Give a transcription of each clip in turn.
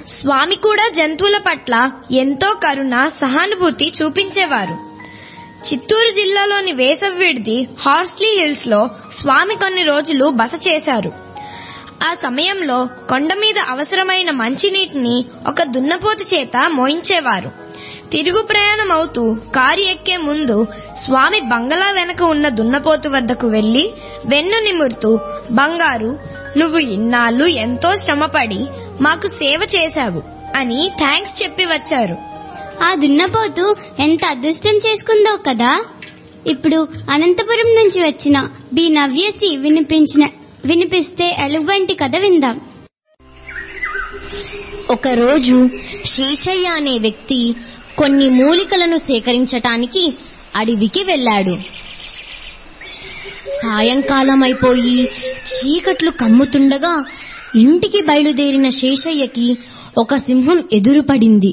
స్వామి కూడా జంతువుల పట్ల ఎంతో కరుణ, సహానుభూతి చూపించేవారు. చిత్తూరు జిల్లాలోని వేసవి విడిది హార్స్లీ హిల్స్ లో స్వామి కొన్ని రోజులు బస చేశారు. ఆ సమయంలో కొండ మీద అవసరమైన మంచినీటిని ఒక దున్నపోతు చేత మోయించేవారు. తిరుగు ప్రయాణం అవుతూ కారు ఎక్కే ముందు స్వామి బంగళా వెనక ఉన్న దున్నపోతు వద్దకు వెళ్లి వెన్ను నిమురుతూ, బంగారు, నువ్వు ఇన్నాళ్ళు ఎంతో శ్రమపడి మాకు సేవ చేశావు అని థాంక్స్ చెప్పి వచ్చారు. ఆ దున్నపోతు ఎంత అదృష్టం చేసుకుందో కదా. ఇప్పుడు అనంతపురం నుంచి వచ్చిన బి నవ్యసి వినిపిస్తే ఎలుగుబంటి కథ విందాం. ఒకరోజు శేషయ్య అనే వ్యక్తి కొన్ని మూలికలను సేకరించటానికి అడవికి వెళ్ళాడు. సాయంకాలం అయిపోయి చీకట్లు కమ్ముతుండగా ఇంటికి బయలుదేరిన శేషయ్యకి ఒక సింహం ఎదురుపడింది.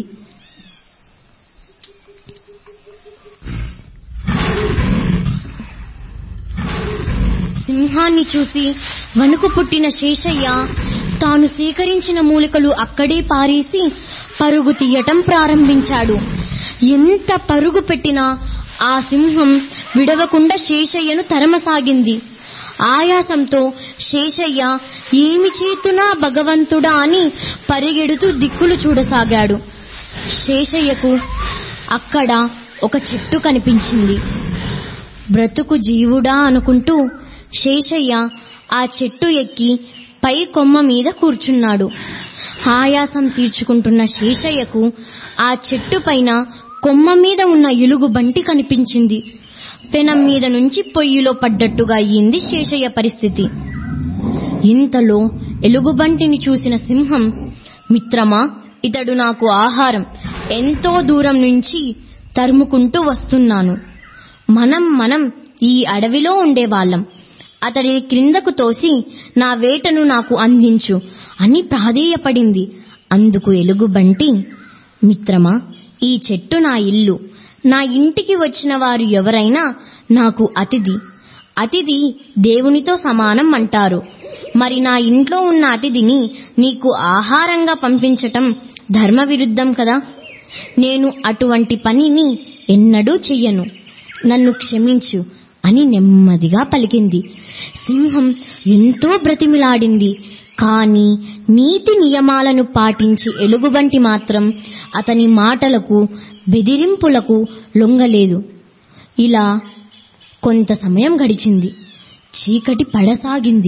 సింహాన్ని చూసి వణుకు పుట్టిన శేషయ్య తాను సేకరించిన మూలికలు అక్కడే పారేసి పరుగు తీయటం ప్రారంభించాడు. ఎంత పరుగు పెట్టినా ఆ సింహం విడవకుండా శేషయ్యను తరమసాగింది. ఆయాసంతో శేషయ్య ఏమి చేతునా భగవంతుడా అని పరిగెడుతూ దిక్కులు చూడసాగాడు. శేషయ్యకు అక్కడ ఒక చెట్టు కనిపించింది. బ్రతుకు జీవుడా అనుకుంటూ శేషయ్య ఆ చెట్టు ఎక్కి పై కొమ్మ మీద కూర్చున్నాడు. ఆయాసం తీర్చుకుంటున్న శేషయ్యకు ఆ చెట్టు పైన కొమ్మ మీద ఉన్న ఎలుగుబంటి కనిపించింది. పెనం మీద నుంచి పొయ్యిలో పడ్డట్టుగా అయ్యింది శేషయ్య పరిస్థితి. ఇంతలో ఎలుగుబంటిని చూసిన సింహం, మిత్రమా, ఇతడు నాకు ఆహారం, ఎంతో దూరం నుంచి తరుముకుంటూ వస్తున్నాను. మనం ఈ అడవిలో ఉండేవాళ్లం. అతడిని క్రిందకు తోసి నా వేటను నాకు అందించు అని ప్రాధేయపడింది. అందుకు ఎలుగుబంటి, మిత్రమా, ఈ చెట్టు నా ఇల్లు. నా ఇంటికి వచ్చిన వారు ఎవరైనా నాకు అతిథి దేవునితో సమానం అంటారు. మరి నా ఇంట్లో ఉన్న అతిథిని నీకు ఆహారంగా పంపించటం ధర్మ విరుద్ధం కదా. నేను అటువంటి పనిని ఎన్నడూ చెయ్యను. నన్ను క్షమించు అని నెమ్మదిగా పలికింది. సింహం ఎంతో బ్రతిమిలాడింది. కాని నీతి నియమాలను పాటించి ఎలుగుబంటి మాత్రం అతని మాటలకు, బెదిరింపులకు లొంగలేదు. ఇలా కొంత సమయం గడిచింది. చీకటి పడసాగింది.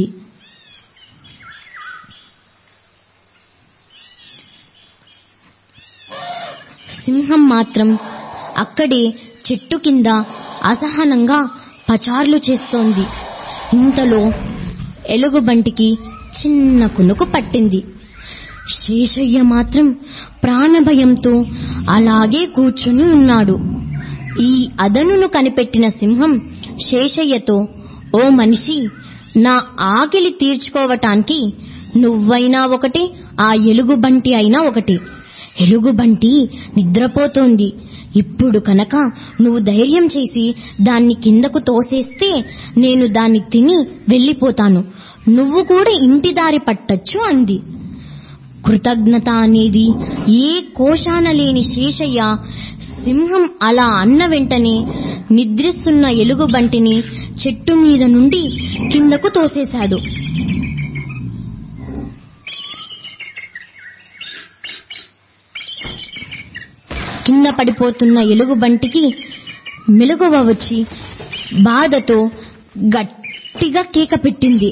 సింహం మాత్రం అక్కడే చెట్టు కింద అసహనంగా పచార్లు చేస్తోంది. ఇంతలో ఎలుగుబంటికి చిన్న కునుకు పట్టింది. శేషయ్య మాత్రం ప్రాణభయంతో అలాగే కూర్చుని ఉన్నాడు. ఈ అదనును కనిపెట్టిన సింహం శేషయ్యతో, ఓ మనిషి, నా ఆకలి తీర్చుకోవటానికి నువ్వైనా ఒకటి, ఆ ఎలుగుబంటి అయినా ఒకటి. ఎలుగుబంటి నిద్రపోతోంది. ఇప్పుడు కనుక నువ్వు ధైర్యం చేసి దాన్ని కిందకు తోసేస్తే నేను దాన్ని తిని వెళ్లిపోతాను. నువ్వు కూడా ఇంటి దారి పట్టొచ్చు అంది. కృతజ్ఞత అనేది ఏ కోశాన లేని శేషయ్య సింహం అలా అన్న వెంటనే నిద్రిస్తున్న ఎలుగుబంటిని చెట్టు మీద నుండి కిందకు తోసేశాడు. కింద పడిపోతున్న ఎలుగుబంటికి మెలకువ వచ్చి బాధతో గట్టిగా కేక పెట్టింది.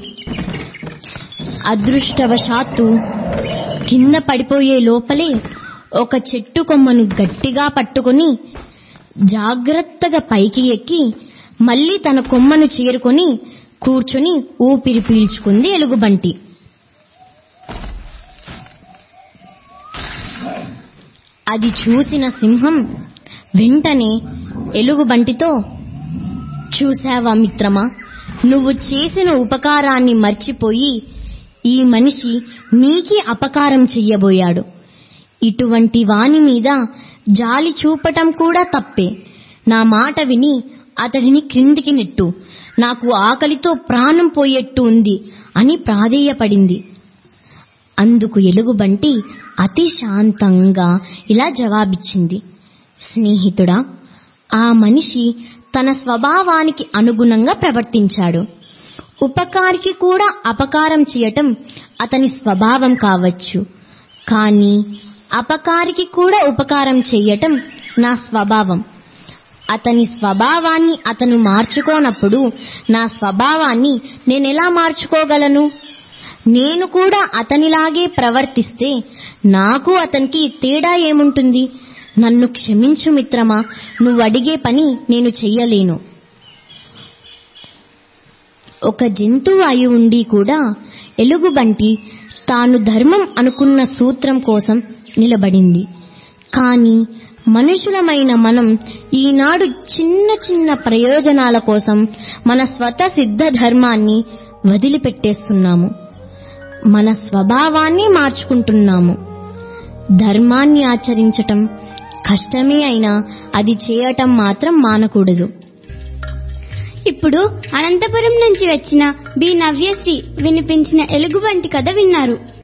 అదృష్టవశాత్తు కింద పడిపోయే లోపలే ఒక చెట్టు కొమ్మను గట్టిగా పట్టుకుని జాగ్రత్తగా పైకి ఎక్కి మళ్లీ తన కొమ్మను చేరుకొని కూర్చుని ఊపిరి పీల్చుకుంది ఎలుగుబంటి. అది చూసిన సింహం వెంటనే ఎలుగుబంటితో, చూశావా మిత్రమా, నువ్వు చేసిన ఉపకారాన్ని మర్చిపోయి ఈ మనిషి నీకి అపకారం చెయ్యబోయాడు. ఇటువంటి వాని మీద జాలి చూపటం కూడా తప్పే. నా మాట విని అతడిని క్రిందికి నెట్టు. నాకు ఆకలితో ప్రాణం పోయేట్టు ఉంది అని ప్రాధేయపడింది. అందుకు ఎలుగుబంటి అతి శాంతంగా ఇలా జవాబిచ్చింది. స్నేహితుడా, ఆ మనిషి తన స్వభావానికి అనుగుణంగా ప్రవర్తించాడు. ఉపకారికి కూడా అపకారం చేయటం అతని స్వభావం కావచ్చు, కానీ అపకారికి కూడా ఉపకారం చెయ్యటం నా స్వభావం. అతని స్వభావాన్ని అతను మార్చుకోనప్పుడు నా స్వభావాన్ని నేనెలా మార్చుకోగలను? నేను కూడా అతనిలాగే ప్రవర్తిస్తే నాకు అతనికి తేడా ఏముంటుంది? నన్ను క్షమించు మిత్రమా, నువ్వు అడిగే పని నేను చెయ్యలేను. ఒక జంతువు అయి ఉండి కూడా ఎలుగుబంటి తాను ధర్మం అనుకున్న సూత్రం కోసం నిలబడింది. కానీ మనుషులమైన మనం ఈనాడు చిన్న చిన్న ప్రయోజనాల కోసం మన స్వతసిద్ధ ధర్మాన్ని వదిలిపెట్టేస్తున్నాము. మన స్వభావాన్ని మార్చుకుంటున్నాము. ధర్మాన్ని ఆచరించటం కష్టమే అయినా అది చేయటం మాత్రం మానకూడదు. ఇప్పుడు అనంతపురం నుంచి వచ్చిన బి నవ్యశ్రీ వినిపించిన ఎలుగుబంటి కథ విన్నారు.